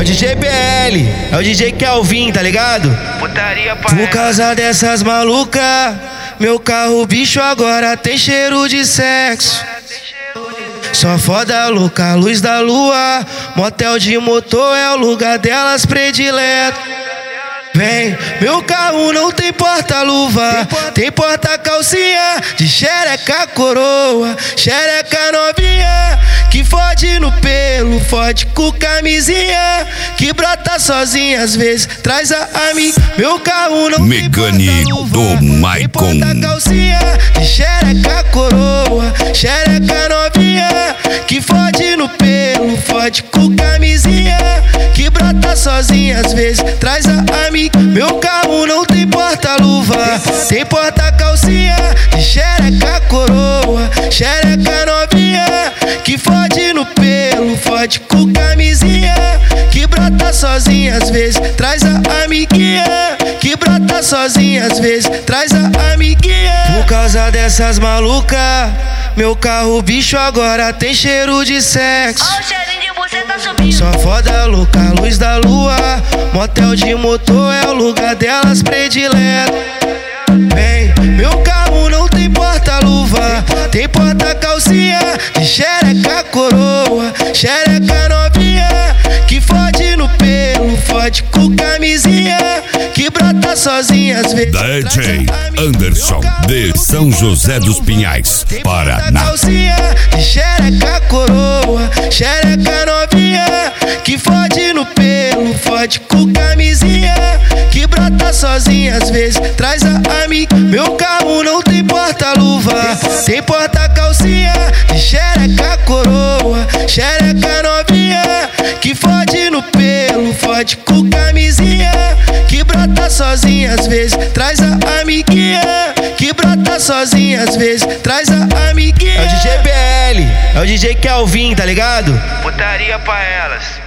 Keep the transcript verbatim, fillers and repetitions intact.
o D J B L, é o D J Kelvin, tá ligado? Putaria pra Por causa dessas malucas, meu carro bicho agora tem cheiro de sexo. Só foda louca, luz da lua, motel de motor é o lugar delas predileto. Vem, meu carro não tem porta-luva, tem porta-calcinha de xereca coroa, xereca novinha, que fode no pelo, fode com camisinha, que brota sozinha às vezes, traz a amiga. Meu carro não Megane tem porta-luva, do Maicon. tem porta-calcinha de xereca coroa, xereca novinha, que fode no pelo, fode com camisinha, que brota sozinha às vezes, traz a amiga. Meu carro não tem porta-luva, tem porta-calcinha de xereca coroa, xereca novinha, que fode no pelo, fode com camisinha, que brota sozinha às vezes, traz a amiguinha, que brota sozinha às vezes, traz a amiguinha. Por causa dessas malucas, meu carro bicho agora tem cheiro de sexo. Ó o cheirinho de buceta subindo. Só foda louca, luz da lua, motel de motor é o lugar delas predileto. Vem, meu carro não tem porta-luva, tem porta-calcinha de xereca coroa, xereca novinha, que fode no pelo, fode com camisinha, que brota sozinha às vezes. D J Anderson de São José dos Pinhais, Paraná. Calcinha de xereca coroa, xereca novinha, que fode no pelo, fode com camisinha, que brota sozinha às vezes, traz a amiga. Meu carro não tem porta-luva, tem porta-calcinha de xereca coroa, xereca novinha, que fode no pelo, fode com camisinha, que brota sozinha às vezes, traz a amiguinha, que brota sozinha às vezes, traz a amiguinha. É o D J B L, é o D J Kelvin, tá ligado? putaria pra elas.